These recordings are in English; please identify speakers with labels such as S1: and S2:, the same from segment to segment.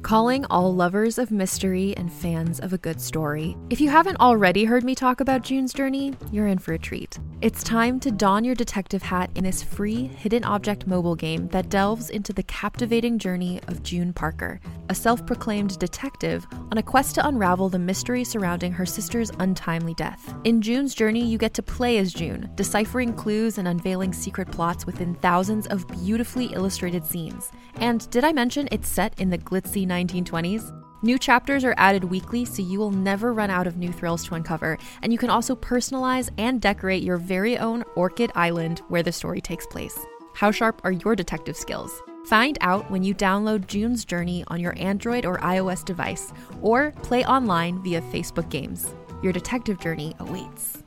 S1: calling all lovers of mystery and fans of a good story. If you haven't already heard me talk about June's Journey, you're in for a treat. It's time to don your detective hat in this free hidden object mobile game that delves into the captivating journey of June Parker, a self-proclaimed detective on a quest to unravel the mystery surrounding her sister's untimely death. In June's Journey, you get to play as June, deciphering clues and unveiling secret plots within thousands of beautifully illustrated scenes. And did I mention it's set in the glitzy 1920s? New chapters are added weekly, so you will never run out of new thrills to uncover, and you can also personalize and decorate your very own Orchid Island where the story takes place. How sharp are your detective skills? Find out when you download June's Journey on your Android or iOS device, or play online via Facebook Games. Your detective journey awaits.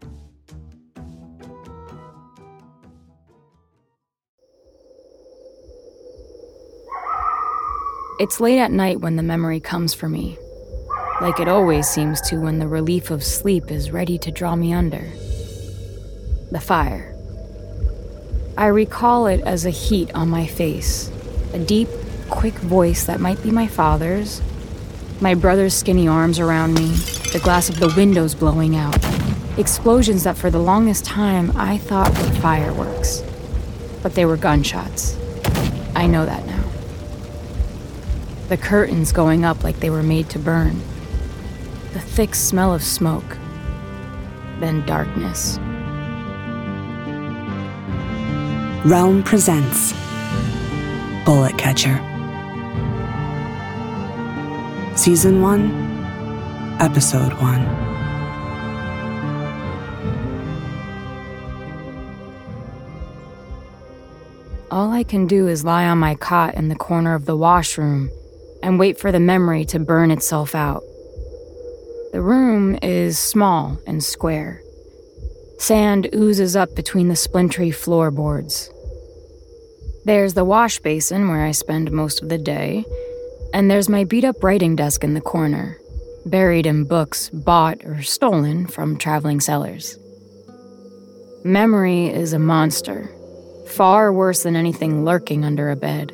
S2: It's late at night when the memory comes for me, like it always seems to when the relief of sleep is ready to draw me under. The fire. I recall it as a heat on my face, a deep, quick voice that might be my father's, my brother's skinny arms around me, the glass of the windows blowing out, explosions that for the longest time I thought were fireworks. But they were gunshots. I know that now. The curtains going up like they were made to burn. The thick smell of smoke. Then darkness.
S3: Realm presents Bullet Catcher. Season 1, Episode 1.
S2: All I can do is lie on my cot in the corner of the washroom and wait for the memory to burn itself out. The room is small and square. Sand oozes up between the splintery floorboards. There's the wash basin where I spend most of the day, and there's my beat-up writing desk in the corner, buried in books bought or stolen from traveling sellers. Memory is a monster, far worse than anything lurking under a bed.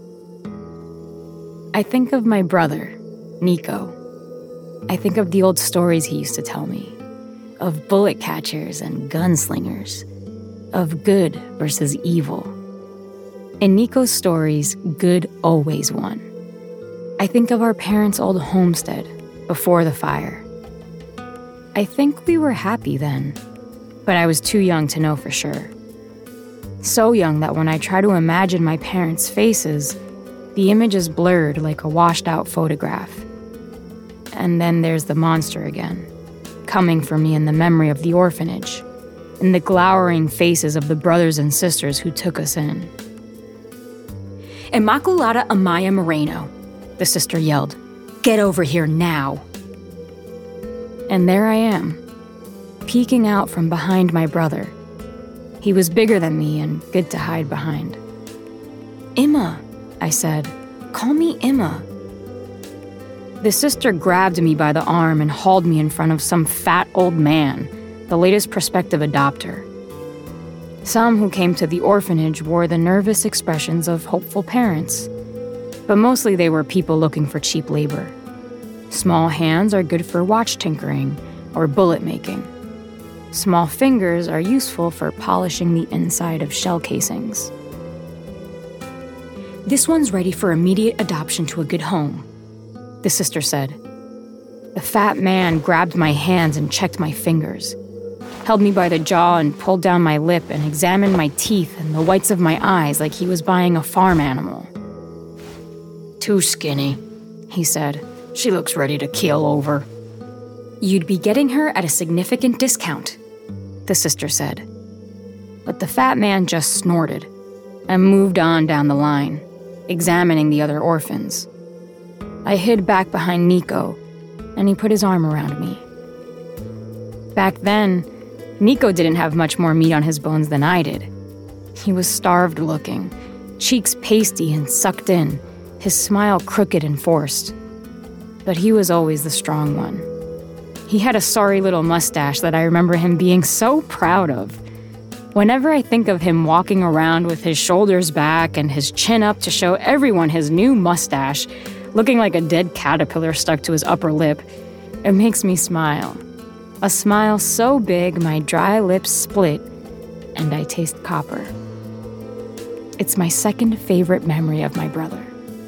S2: I think of my brother, Nico. I think of the old stories he used to tell me, of bullet catchers and gunslingers, of good versus evil. In Nico's stories, good always won. I think of our parents' old homestead before the fire. I think we were happy then, but I was too young to know for sure. So young that when I try to imagine my parents' faces, the image is blurred like a washed-out photograph. And then there's the monster again, coming for me in the memory of the orphanage, in the glowering faces of the brothers and sisters who took us in.
S4: Immaculata Amaya Moreno, the sister yelled. Get over here now.
S2: And there I am, peeking out from behind my brother. He was bigger than me and good to hide behind.
S4: Emma,
S2: I said.
S4: Call me Emma.
S2: The sister grabbed me by the arm and hauled me in front of some fat old man, the latest prospective adopter. Some who came to the orphanage wore the nervous expressions of hopeful parents, but mostly they were people looking for cheap labor. Small hands are good for watch tinkering or bullet making. Small fingers are useful for polishing the inside of shell casings.
S4: This one's ready for immediate adoption to a good home,
S2: the sister said. The fat man grabbed my hands and checked my fingers, held me by the jaw and pulled down my lip and examined my teeth and the whites of my eyes like he was buying a farm animal.
S4: Too skinny, he said. She looks ready to keel over. You'd be getting her at a significant discount, the sister said.
S2: But the fat man just snorted and moved on down the line, examining the other orphans. I hid back behind Nico, and he put his arm around me. Back then, Nico didn't have much more meat on his bones than I did. He was starved looking, cheeks pasty and sucked in, his smile crooked and forced. But he was always the strong one. He had a sorry little mustache that I remember him being so proud of. Whenever I think of him walking around with his shoulders back and his chin up to show everyone his new mustache, looking like a dead caterpillar stuck to his upper lip. It makes me smile. A smile so big my dry lips split and I taste copper. It's my second favorite memory of my brother.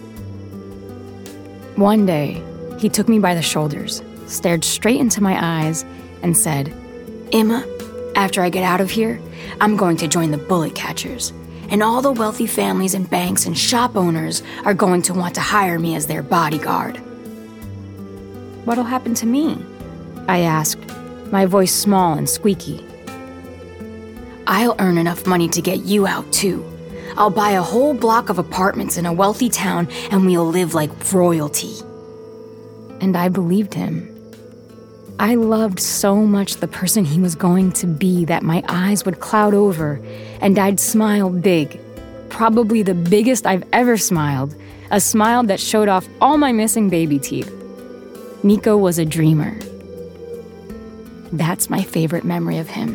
S2: One day, he took me by the shoulders, stared straight into my eyes, and said, "Emma, after I get out of here, I'm going to join the bullet catchers, and all the wealthy families and banks and shop owners are going to want to hire me as their bodyguard." "What'll happen to me?" I asked, my voice small and squeaky. "I'll earn enough money to get you out, too. I'll buy a whole block of apartments in a wealthy town, and we'll live like royalty." And I believed him. I loved so much the person he was going to be that my eyes would cloud over, and I'd smile big, probably the biggest I've ever smiled, a smile that showed off all my missing baby teeth. Nico was a dreamer. That's my favorite memory of him.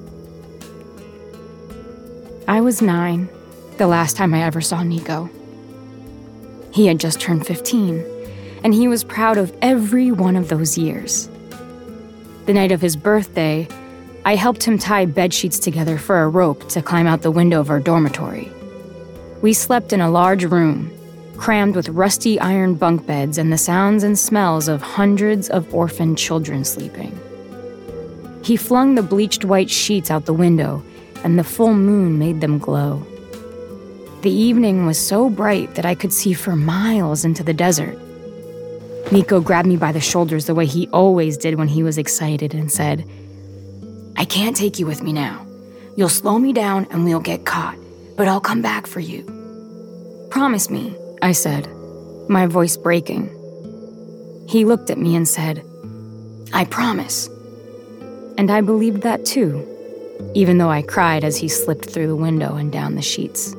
S2: I was 9, the last time I ever saw Nico. He had just turned 15, and he was proud of every one of those years. The night of his birthday, I helped him tie bedsheets together for a rope to climb out the window of our dormitory. We slept in a large room, crammed with rusty iron bunk beds and the sounds and smells of hundreds of orphaned children sleeping. He flung the bleached white sheets out the window, and the full moon made them glow. The evening was so bright that I could see for miles into the desert. Nico grabbed me by the shoulders the way he always did when he was excited and said, "I can't take you with me now. You'll slow me down and we'll get caught, but I'll come back for you." "Promise me," I said, my voice breaking. He looked at me and said, "I promise." And I believed that too, even though I cried as he slipped through the window and down the sheets.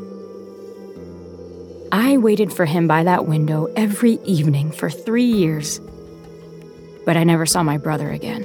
S2: I waited for him by that window every evening for 3 years, but I never saw my brother again.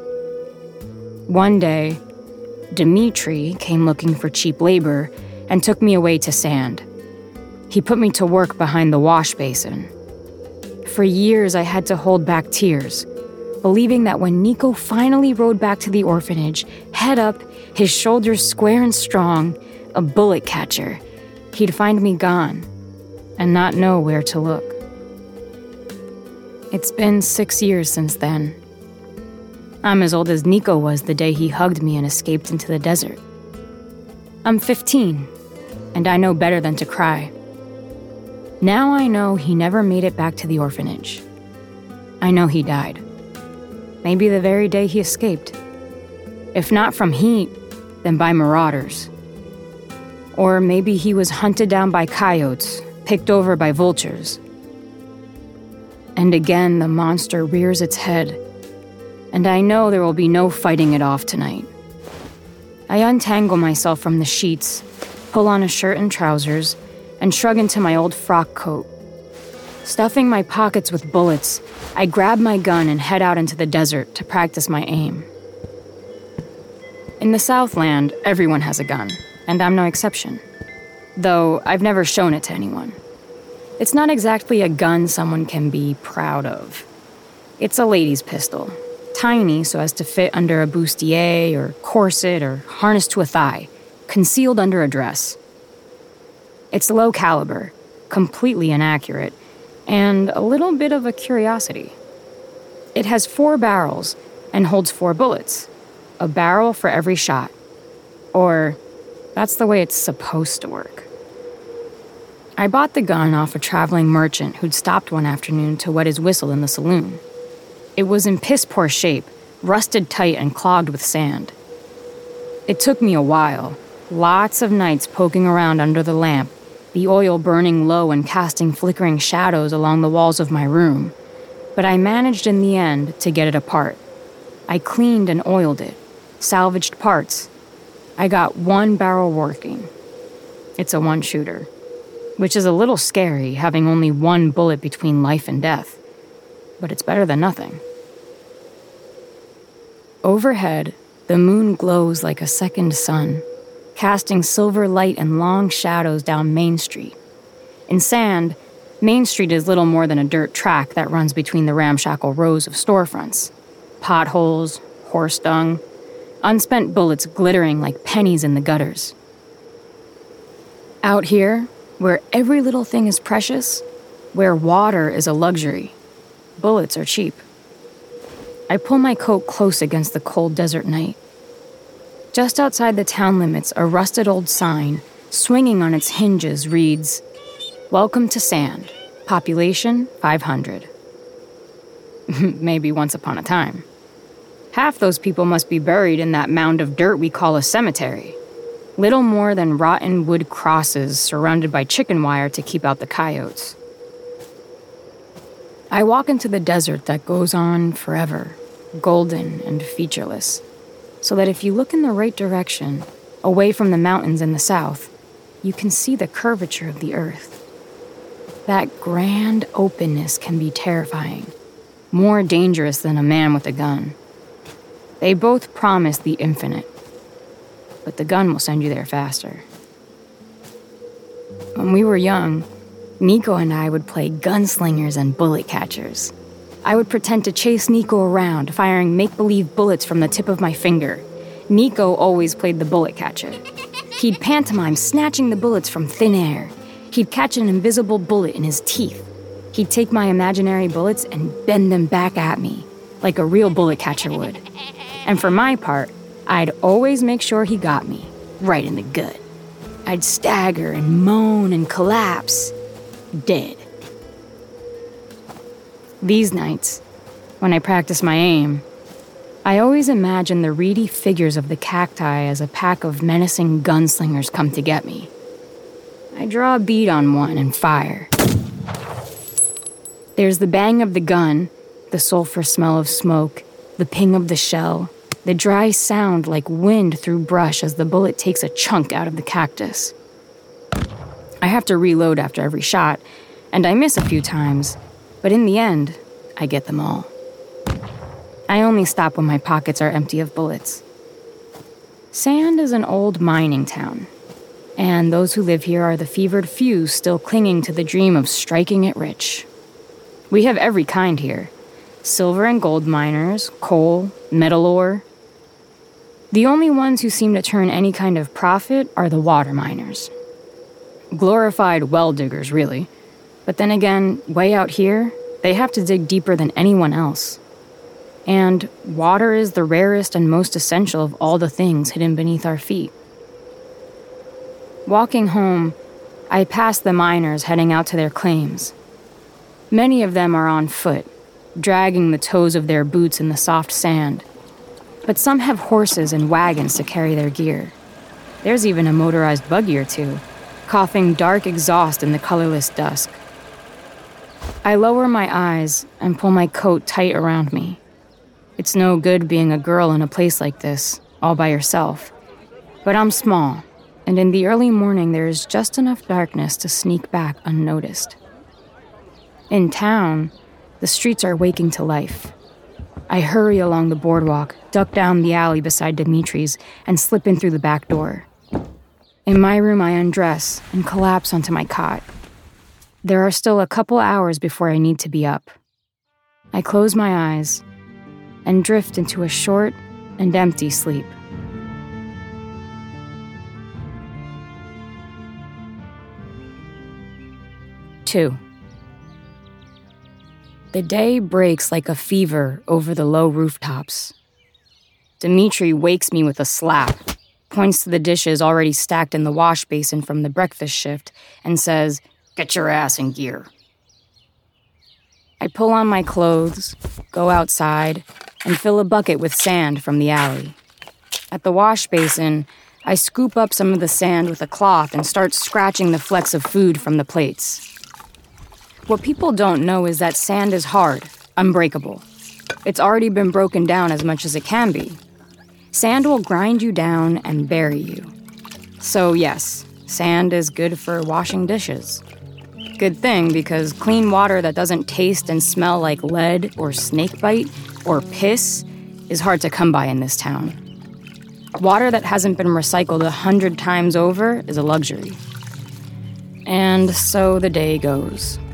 S2: One day, Dimitri came looking for cheap labor and took me away to Sand. He put me to work behind the wash basin. For years, I had to hold back tears, believing that when Nico finally rode back to the orphanage, head up, his shoulders square and strong, a bullet catcher, he'd find me gone and not know where to look. It's been 6 years since then. I'm as old as Nico was the day he hugged me and escaped into the desert. I'm 15, and I know better than to cry. Now I know he never made it back to the orphanage. I know he died. Maybe the very day he escaped. If not from heat, then by marauders. Or maybe he was hunted down by coyotes, picked over by vultures. And again, the monster rears its head, and I know there will be no fighting it off tonight. I untangle myself from the sheets, pull on a shirt and trousers, and shrug into my old frock coat. Stuffing my pockets with bullets, I grab my gun and head out into the desert to practice my aim. In the Southland, everyone has a gun, and I'm no exception. Though I've never shown it to anyone. It's not exactly a gun someone can be proud of. It's a lady's pistol, tiny so as to fit under a bustier or corset or harnessed to a thigh, concealed under a dress. It's low caliber, completely inaccurate, and a little bit of a curiosity. It has 4 barrels and holds 4 bullets, a barrel for every shot. Or that's the way it's supposed to work. I bought the gun off a traveling merchant who'd stopped one afternoon to wet his whistle in the saloon. It was in piss-poor shape, rusted tight and clogged with sand. It took me a while, lots of nights poking around under the lamp, the oil burning low and casting flickering shadows along the walls of my room, but I managed in the end to get it apart. I cleaned and oiled it, salvaged parts. I got 1 barrel working. It's a 1-shooter. Which is a little scary, having only 1 bullet between life and death. But it's better than nothing. Overhead, the moon glows like a second sun, casting silver light and long shadows down Main Street. In Sand, Main Street is little more than a dirt track that runs between the ramshackle rows of storefronts. Potholes, horse dung, unspent bullets glittering like pennies in the gutters. Out here, where every little thing is precious, where water is a luxury, bullets are cheap. I pull my coat close against the cold desert night. Just outside the town limits, a rusted old sign, swinging on its hinges, reads, "Welcome to Sand, population 500. Maybe once upon a time. Half those people must be buried in that mound of dirt we call a cemetery. Little more than rotten wood crosses surrounded by chicken wire to keep out the coyotes. I walk into the desert that goes on forever, golden and featureless, so that if you look in the right direction, away from the mountains in the south, you can see the curvature of the earth. That grand openness can be terrifying, more dangerous than a man with a gun. They both promise the infinite, but the gun will send you there faster. When we were young, Nico and I would play gunslingers and bullet catchers. I would pretend to chase Nico around, firing make-believe bullets from the tip of my finger. Nico always played the bullet catcher. He'd pantomime snatching the bullets from thin air. He'd catch an invisible bullet in his teeth. He'd take my imaginary bullets and bend them back at me, like a real bullet catcher would. And for my part, I'd always make sure he got me, right in the gut. I'd stagger and moan and collapse, dead. These nights, when I practice my aim, I always imagine the reedy figures of the cacti as a pack of menacing gunslingers come to get me. I draw a bead on one and fire. There's the bang of the gun, the sulfur smell of smoke, the ping of the shell, the dry sound like wind through brush as the bullet takes a chunk out of the cactus. I have to reload after every shot, and I miss a few times, but in the end, I get them all. I only stop when my pockets are empty of bullets. Sand is an old mining town, and those who live here are the fevered few still clinging to the dream of striking it rich. We have every kind here: silver and gold miners, coal, metal ore. The only ones who seem to turn any kind of profit are the water miners. Glorified well diggers, really. But then again, way out here, they have to dig deeper than anyone else. And water is the rarest and most essential of all the things hidden beneath our feet. Walking home, I pass the miners heading out to their claims. Many of them are on foot, dragging the toes of their boots in the soft sand. But some have horses and wagons to carry their gear. There's even a motorized buggy or two, coughing dark exhaust in the colorless dusk. I lower my eyes and pull my coat tight around me. It's no good being a girl in a place like this, all by yourself. But I'm small, and in the early morning there is just enough darkness to sneak back unnoticed. In town, the streets are waking to life. I hurry along the boardwalk, duck down the alley beside Dimitri's, and slip in through the back door. In my room, I undress and collapse onto my cot. There are still a couple hours before I need to be up. I close my eyes and drift into a short and empty sleep. Two. The day breaks like a fever over the low rooftops. Dimitri wakes me with a slap, points to the dishes already stacked in the wash basin from the breakfast shift, and says, "Get your ass in gear." I pull on my clothes, go outside, and fill a bucket with sand from the alley. At the wash basin, I scoop up some of the sand with a cloth and start scratching the flecks of food from the plates. What people don't know is that sand is hard, unbreakable. It's already been broken down as much as it can be. Sand will grind you down and bury you. So yes, sand is good for washing dishes. Good thing, because clean water that doesn't taste and smell like lead or snakebite or piss is hard to come by in this town. Water that hasn't been recycled 100 times over is a luxury. And so the day goes.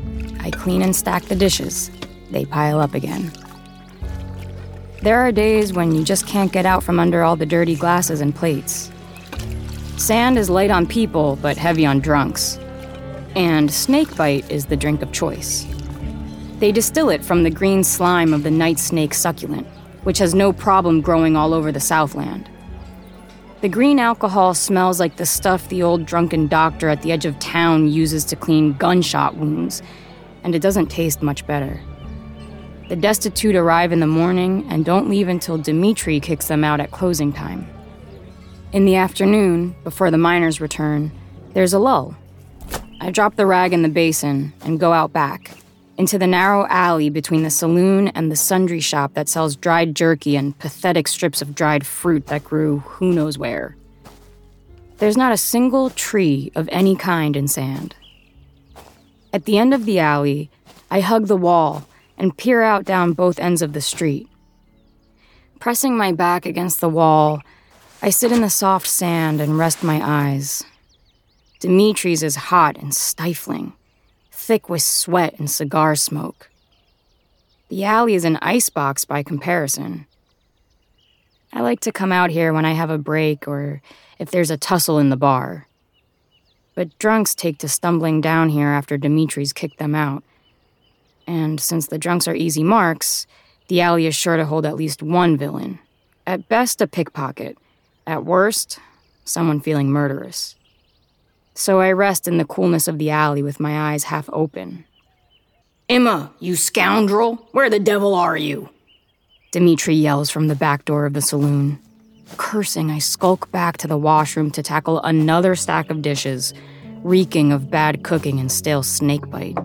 S2: I clean and stack the dishes. They pile up again. There are days when you just can't get out from under all the dirty glasses and plates. Sand is light on people, but heavy on drunks. And snakebite is the drink of choice. They distill it from the green slime of the night snake succulent, which has no problem growing all over the Southland. The green alcohol smells like the stuff the old drunken doctor at the edge of town uses to clean gunshot wounds, and it doesn't taste much better. The destitute arrive in the morning and don't leave until Dimitri kicks them out at closing time. In the afternoon, before the miners return, there's a lull. I drop the rag in the basin and go out back, into the narrow alley between the saloon and the sundry shop that sells dried jerky and pathetic strips of dried fruit that grew who knows where. There's not a single tree of any kind in Sand. At the end of the alley, I hug the wall and peer out down both ends of the street. Pressing my back against the wall, I sit in the soft sand and rest my eyes. Dimitri's is hot and stifling, thick with sweat and cigar smoke. The alley is an icebox by comparison. I like to come out here when I have a break or if there's a tussle in the bar. But drunks take to stumbling down here after Dimitri's kicked them out. And since the drunks are easy marks, the alley is sure to hold at least one villain. At best, a pickpocket. At worst, someone feeling murderous. So I rest in the coolness of the alley with my eyes half open. "Emma, you scoundrel! Where the devil are you?" Dimitri yells from the back door of the saloon. Cursing, I skulk back to the washroom to tackle another stack of dishes, reeking of bad cooking and stale snakebite.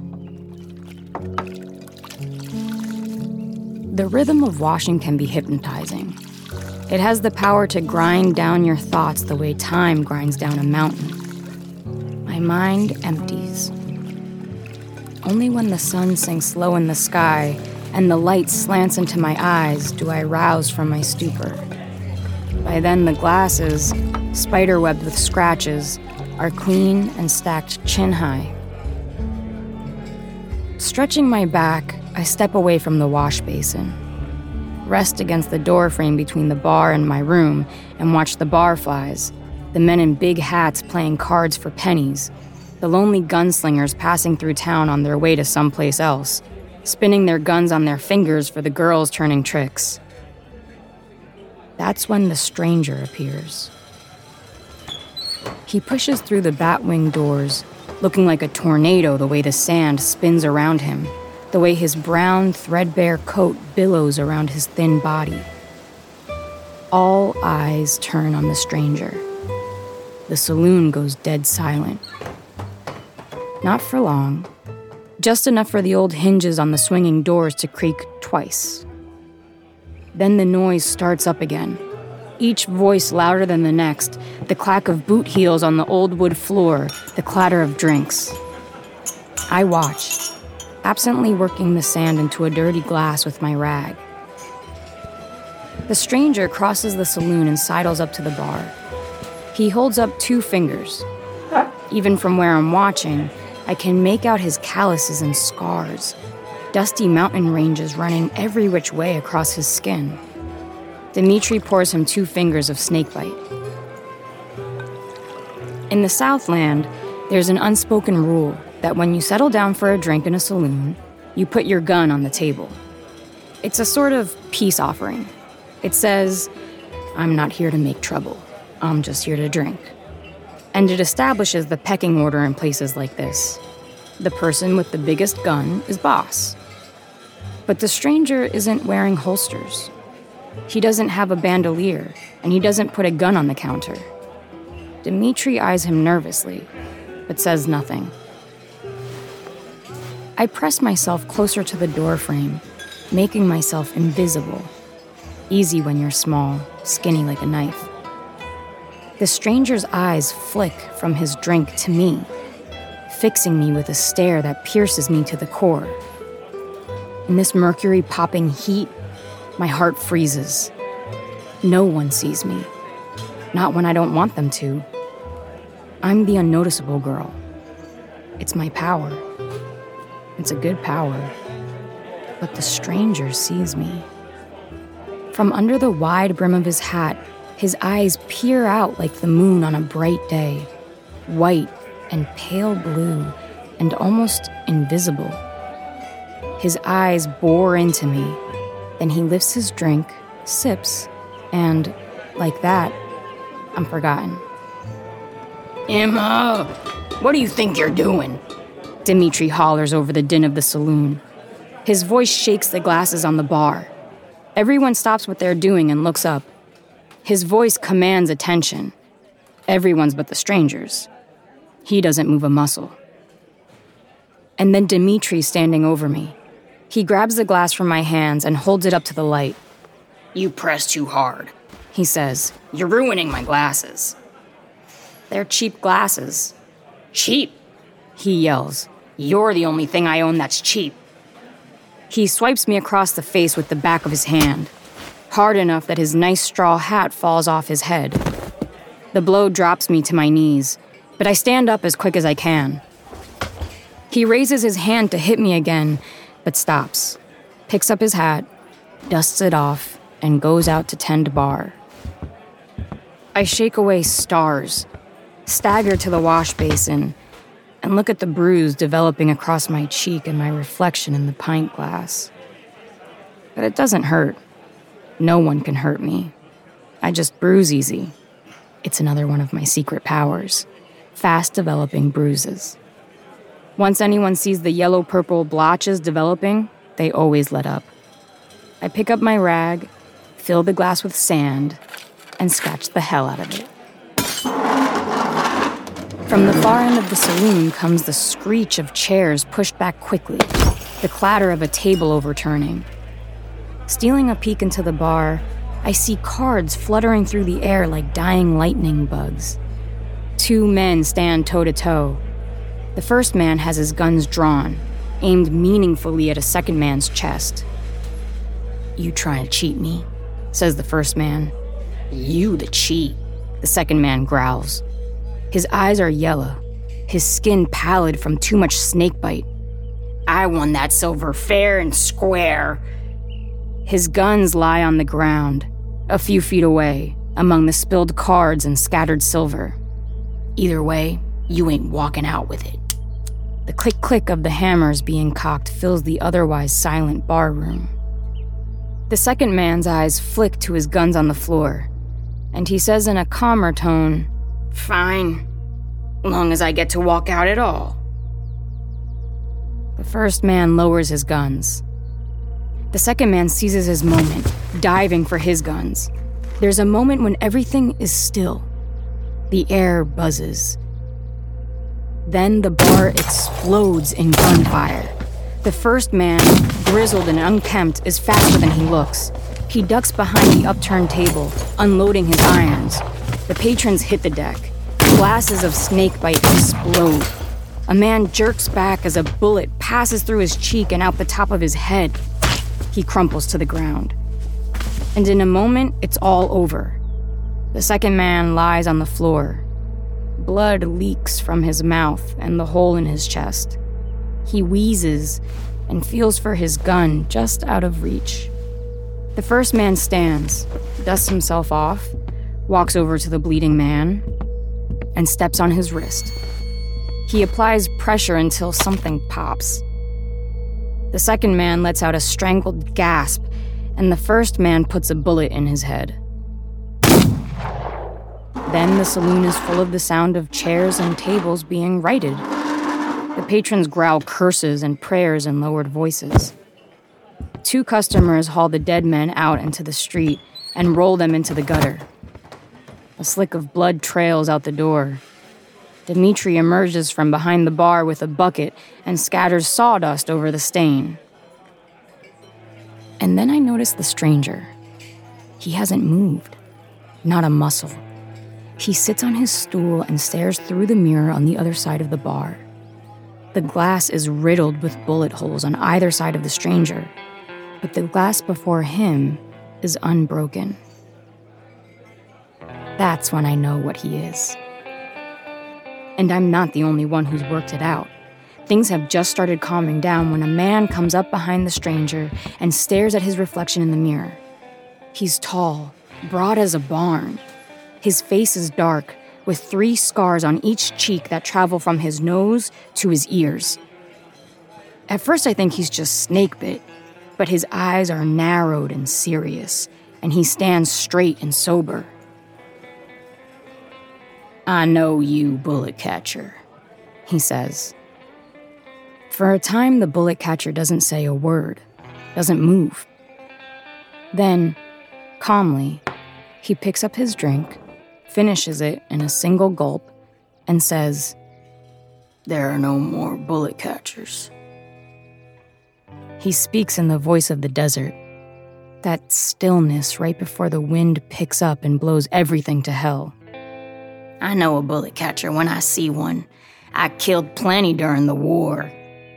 S2: The rhythm of washing can be hypnotizing. It has the power to grind down your thoughts the way time grinds down a mountain. My mind empties. Only when the sun sinks low in the sky and the light slants into my eyes do I rouse from my stupor. By then the glasses, spiderwebbed with scratches, are clean and stacked chin-high. Stretching my back, I step away from the wash basin, rest against the door frame between the bar and my room, and watch the barflies, the men in big hats playing cards for pennies, the lonely gunslingers passing through town on their way to someplace else, spinning their guns on their fingers for the girls turning tricks. That's when the stranger appears. He pushes through the batwing doors, looking like a tornado the way the sand spins around him, the way his brown, threadbare coat billows around his thin body. All eyes turn on the stranger. The saloon goes dead silent. Not for long, just enough for the old hinges on the swinging doors to creak twice. Then the noise starts up again, each voice louder than the next, the clack of boot heels on the old wood floor, the clatter of drinks. I watch, absently working the sand into a dirty glass with my rag. The stranger crosses the saloon and sidles up to the bar. He holds up 2 fingers. Even from where I'm watching, I can make out his calluses and scars, dusty mountain ranges running every which way across his skin. Dimitri pours him 2 fingers of snakebite. In the Southland, there's an unspoken rule that when you settle down for a drink in a saloon, you put your gun on the table. It's a sort of peace offering. It says, "I'm not here to make trouble. I'm just here to drink." And it establishes the pecking order in places like this. The person with the biggest gun is boss. But the stranger isn't wearing holsters. He doesn't have a bandolier, and he doesn't put a gun on the counter. Dimitri eyes him nervously, but says nothing. I press myself closer to the doorframe, making myself invisible. Easy when you're small, skinny like a knife. The stranger's eyes flick from his drink to me, fixing me with a stare that pierces me to the core. In this mercury-popping heat, my heart freezes. No one sees me, not when I don't want them to. I'm the unnoticeable girl. It's my power. It's a good power. But the stranger sees me. From under the wide brim of his hat, his eyes peer out like the moon on a bright day, white and pale blue and almost invisible. His eyes bore into me, then he lifts his drink, sips, and, like that, I'm forgotten.
S4: Emma, what do you think you're doing?
S2: Dimitri hollers over the din of the saloon. His voice shakes the glasses on the bar. Everyone stops what they're doing and looks up. His voice commands attention. Everyone's but the strangers. He doesn't move a muscle. And then Dimitri's standing over me. He grabs the glass from my hands and holds it up to the light.
S4: You press too hard,
S2: he says.
S4: You're ruining my glasses.
S2: They're cheap glasses.
S4: Cheap?
S2: He yells.
S4: You're the only thing I own that's cheap.
S2: He swipes me across the face with the back of his hand, hard enough that his nice straw hat falls off his head. The blow drops me to my knees, but I stand up as quick as I can. He raises his hand to hit me again, but stops, picks up his hat, dusts it off, and goes out to tend bar. I shake away stars, stagger to the wash basin, and look at the bruise developing across my cheek and my reflection in the pint glass. But it doesn't hurt. No one can hurt me. I just bruise easy. It's another one of my secret powers. Fast developing bruises. Once anyone sees the yellow-purple blotches developing, they always let up. I pick up my rag, fill the glass with sand, and scratch the hell out of it. From the far end of the saloon comes the screech of chairs pushed back quickly, the clatter of a table overturning. Stealing a peek into the bar, I see cards fluttering through the air like dying lightning bugs. 2 men stand toe-to-toe. The first man has his guns drawn, aimed meaningfully at a second man's chest. You trying to cheat me? Says the first man.
S4: You the cheat,
S2: the second man growls. His eyes are yellow, his skin pallid from too much snakebite.
S4: I won that silver fair and square.
S2: His guns lie on the ground, a few feet away, among the spilled cards and scattered silver.
S4: Either way, you ain't walking out with it.
S2: The click-click of the hammers being cocked fills the otherwise silent bar room. The second man's eyes flick to his guns on the floor, and he says in a calmer tone,
S4: Fine, long as I get to walk out at all.
S2: The first man lowers his guns. The second man seizes his moment, diving for his guns. There's a moment when everything is still. The air buzzes. Then the bar explodes in gunfire. The first man, grizzled and unkempt, is faster than he looks. He ducks behind the upturned table, unloading his irons. The patrons hit the deck. Glasses of snakebite explode. A man jerks back as a bullet passes through his cheek and out the top of his head. He crumples to the ground. And in a moment, it's all over. The second man lies on the floor. Blood leaks from his mouth and the hole in his chest. He wheezes and feels for his gun just out of reach. The first man stands, dusts himself off, walks over to the bleeding man, and steps on his wrist. He applies pressure until something pops. The second man lets out a strangled gasp, and the first man puts a bullet in his head. Then the saloon is full of the sound of chairs and tables being righted. The patrons growl curses and prayers in lowered voices. 2 customers haul the dead men out into the street and roll them into the gutter. A slick of blood trails out the door. Dimitri emerges from behind the bar with a bucket and scatters sawdust over the stain. And then I notice the stranger. He hasn't moved. Not a muscle. He sits on his stool and stares through the mirror on the other side of the bar. The glass is riddled with bullet holes on either side of the stranger, but the glass before him is unbroken. That's when I know what he is. And I'm not the only one who's worked it out. Things have just started calming down when a man comes up behind the stranger and stares at his reflection in the mirror. He's tall, broad as a barn. His face is dark, with 3 scars on each cheek that travel from his nose to his ears. At first I think he's just snake-bit, but his eyes are narrowed and serious, and he stands straight and sober. "I know you, Bullet Catcher," he says. For a time, the Bullet Catcher doesn't say a word, doesn't move. Then, calmly, he picks up his drink, finishes it in a single gulp, and says, "There are no more Bullet Catchers." He speaks in the voice of the desert, that stillness right before the wind picks up and blows everything to hell. "I know a Bullet Catcher when I see one. I killed plenty during the war."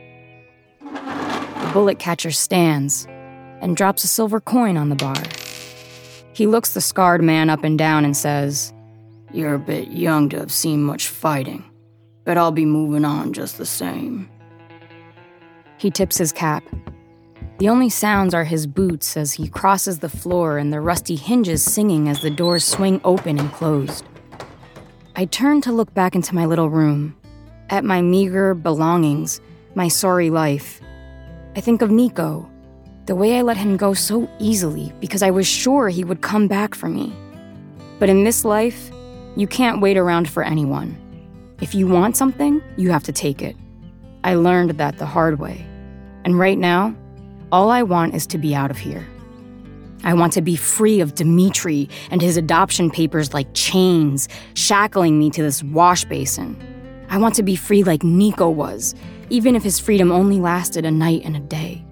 S2: The Bullet Catcher stands and drops a silver coin on the bar. He looks the scarred man up and down and says, "You're a bit young to have seen much fighting, but I'll be moving on just the same." He tips his cap. The only sounds are his boots as he crosses the floor and the rusty hinges singing as the doors swing open and closed. I turn to look back into my little room, at my meager belongings, my sorry life. I think of Nico, the way I let him go so easily because I was sure he would come back for me. But in this life, you can't wait around for anyone. If you want something, you have to take it. I learned that the hard way. And right now, all I want is to be out of here. I want to be free of Dimitri and his adoption papers like chains, shackling me to this wash basin. I want to be free like Nico was, even if his freedom only lasted a night and a day.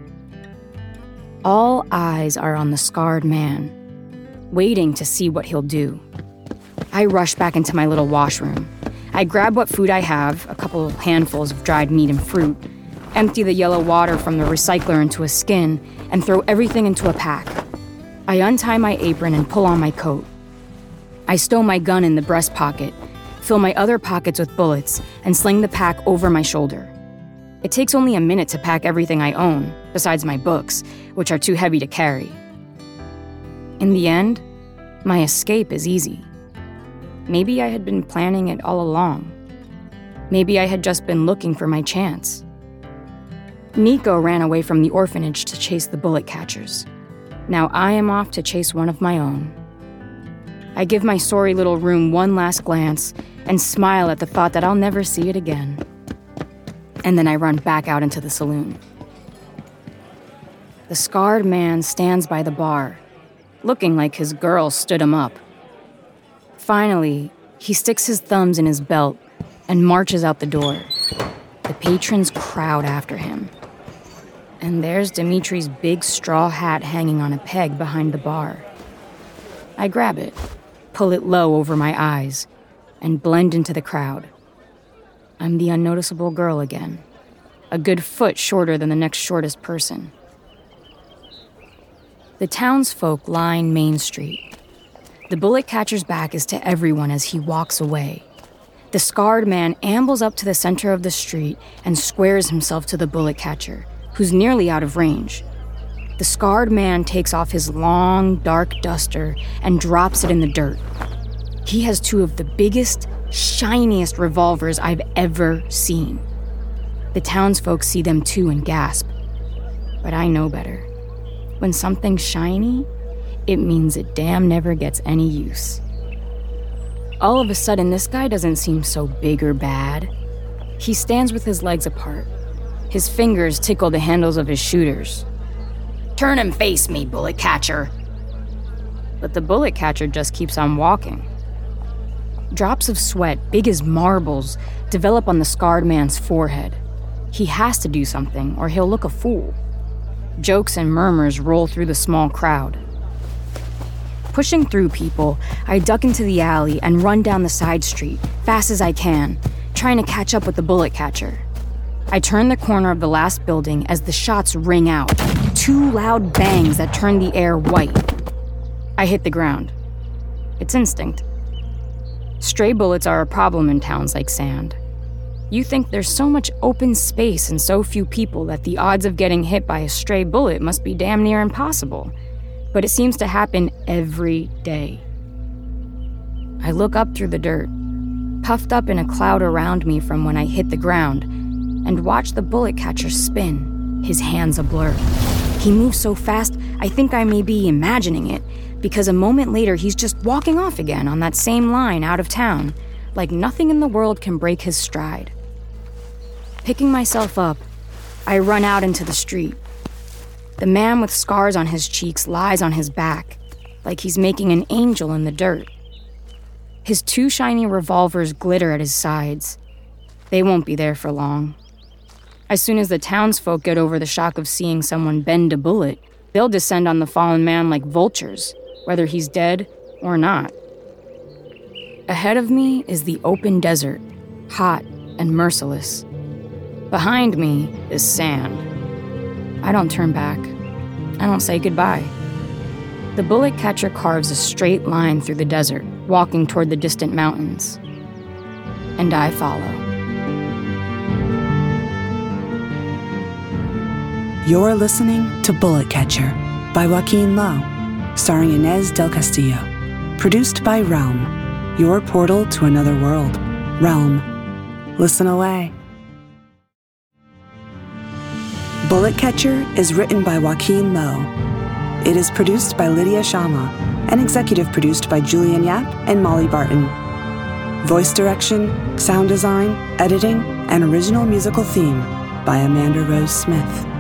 S2: All eyes are on the scarred man, waiting to see what he'll do. I rush back into my little washroom. I grab what food I have, a couple of handfuls of dried meat and fruit, empty the yellow water from the recycler into a skin, and throw everything into a pack. I untie my apron and pull on my coat. I stow my gun in the breast pocket, fill my other pockets with bullets, and sling the pack over my shoulder. It takes only a minute to pack everything I own, besides my books, which are too heavy to carry. In the end, my escape is easy. Maybe I had been planning it all along. Maybe I had just been looking for my chance. Nico ran away from the orphanage to chase the Bullet Catchers. Now I am off to chase one of my own. I give my sorry little room one last glance and smile at the thought that I'll never see it again. And then I run back out into the saloon. The scarred man stands by the bar, looking like his girl stood him up. Finally, he sticks his thumbs in his belt and marches out the door. The patrons crowd after him. And there's Dimitri's big straw hat hanging on a peg behind the bar. I grab it, pull it low over my eyes, and blend into the crowd. I'm the unnoticeable girl again, a good foot shorter than the next shortest person. The townsfolk line Main Street. The Bullet Catcher's back is to everyone as he walks away. The scarred man ambles up to the center of the street and squares himself to the Bullet Catcher, who's nearly out of range. The scarred man takes off his long, dark duster and drops it in the dirt. He has 2 of the biggest, shiniest revolvers I've ever seen. The townsfolk see them too and gasp. But I know better. When something's shiny, it means it damn never gets any use. All of a sudden, this guy doesn't seem so big or bad. He stands with his legs apart. His fingers tickle the handles of his shooters. "Turn and face me, Bullet Catcher." But the Bullet Catcher just keeps on walking. Drops of sweat, big as marbles, develop on the scarred man's forehead. He has to do something, or he'll look a fool. Jokes and murmurs roll through the small crowd. Pushing through people, I duck into the alley and run down the side street, fast as I can, trying to catch up with the Bullet Catcher. I turn the corner of the last building as the shots ring out, 2 loud bangs that turn the air white. I hit the ground. It's instinct. Stray bullets are a problem in towns like Sand. You think there's so much open space and so few people that the odds of getting hit by a stray bullet must be damn near impossible. But it seems to happen every day. I look up through the dirt, puffed up in a cloud around me from when I hit the ground, and watch the bullet catcher spin, his hands a blur. He moves so fast, I think I may be imagining it, because a moment later he's just walking off again on that same line out of town, like nothing in the world can break his stride. Picking myself up, I run out into the street. The man with scars on his cheeks lies on his back, like he's making an angel in the dirt. His 2 shiny revolvers glitter at his sides. They won't be there for long. As soon as the townsfolk get over the shock of seeing someone bend a bullet, they'll descend on the fallen man like vultures, whether he's dead or not. Ahead of me is the open desert, hot and merciless. Behind me is sand. I don't turn back. I don't say goodbye. The bullet catcher carves a straight line through the desert, walking toward the distant mountains. And I follow.
S3: You're listening to Bullet Catcher by Joaquin Lowe, starring Inez del Castillo. Produced by Realm, your portal to another world. Realm. Listen away. Bullet Catcher is written by Joaquin Lowe. It is produced by Lydia Sharma and executive produced by Julian Yap and Molly Barton. Voice direction, sound design, editing, and original musical theme by Amanda Rose Smith.